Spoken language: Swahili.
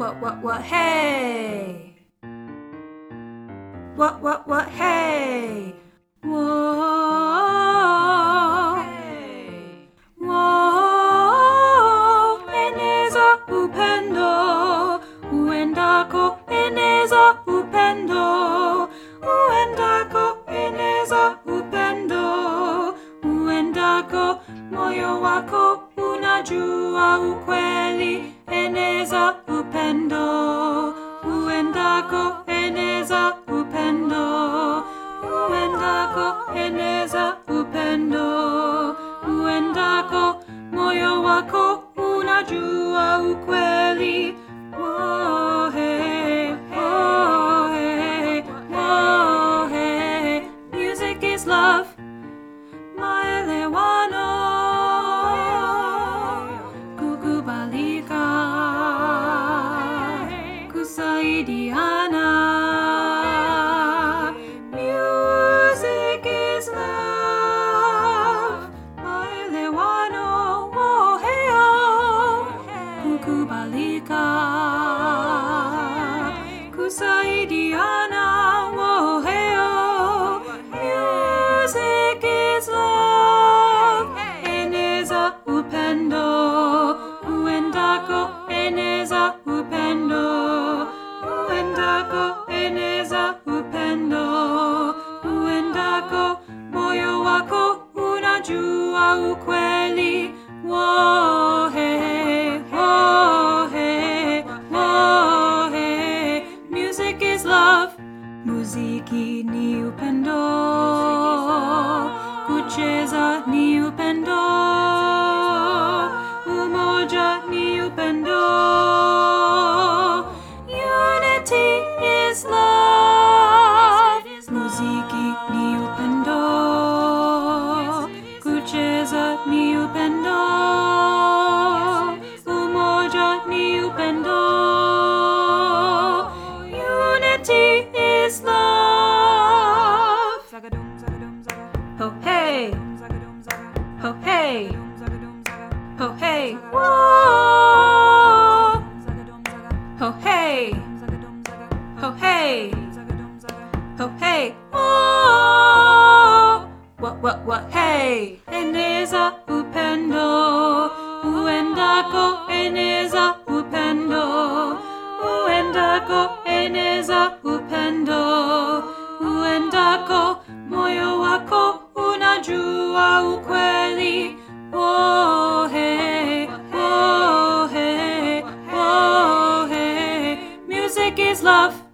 What, hey. What, hey. Whoa, hey. Whoa, eneza upendo, uendako eneza upendo, uendako eneza upendo, uendako moyo wako unajua ukweli, eneza upendo, uendako eneza upendo, uendako eneza upendo, uendako moyo wako unajua ukweli. Oh, hey, oh, hey, oh, hey. Music is love, maelewano, kukubalika, kusaidiana. Music is love, maelewano, oh, hey, oh, kukubalika, kusaidiana, oh, hey, oh. Music is love, eneza upendo, uendako eneza upendo, uendako eneza upendo, uendako moyo wako unajua ukweli. Whoa, hey, whoa, hey, whoa, hey. Music is love, muziki ni upendo, kucheza ni upendo, umoja ni upendo. Unity is love, muziki ni upendo, kucheza ni upendo, umoja ni upendo. Unity is love. Oh hey, oh hey, oh hey, whoa. Oh hey, oh hey, oh hey, whoa. What, hey. Eneza upendo, uendako eneza upendo, uendako eneza upendo, uendako moyo wako unajua ukweli. Oh hey, oh hey, oh hey. Music is love.